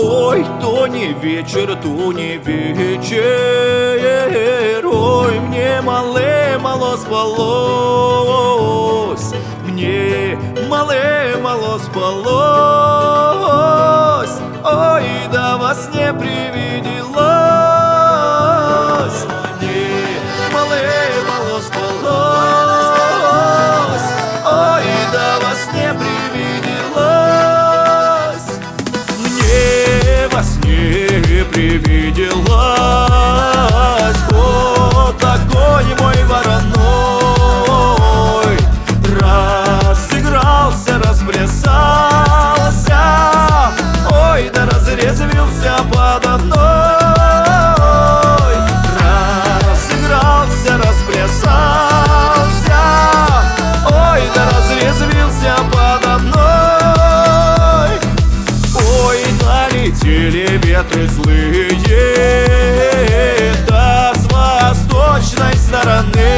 Ой, то не вечер, ой, мне мало спалось, мне мало спалось, ой, да во сне привиделось, мне мало спалось, ой, да во сне привиделось, мне во сне привиделось, вот огонь мой вороной разыгрался, расплясался, ой, да разрезвился подо мной, разыгрался, расплясался, ой, да разрезвился подо мной. Ой, налетели ветры злые, да с восточной стороны,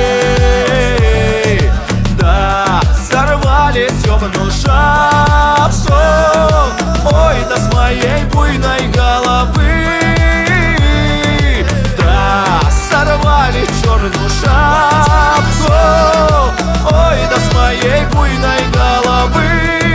да сорвали темную шапку, ой, да с моей буйной головы, да сорвали черную шапку, ой, да с моей буйной головы.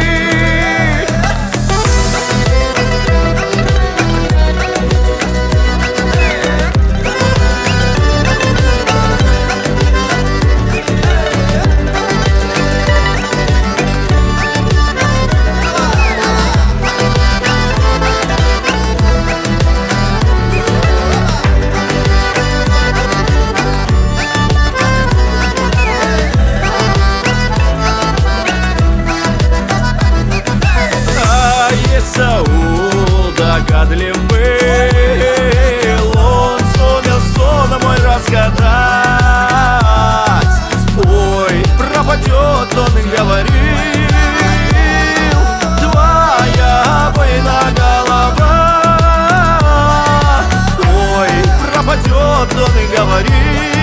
Саул догадлив был, он сумел сон мой разгадать. Ой, пропадет, он говорил, твоя буйна голова. Ой, пропадет, он говорил,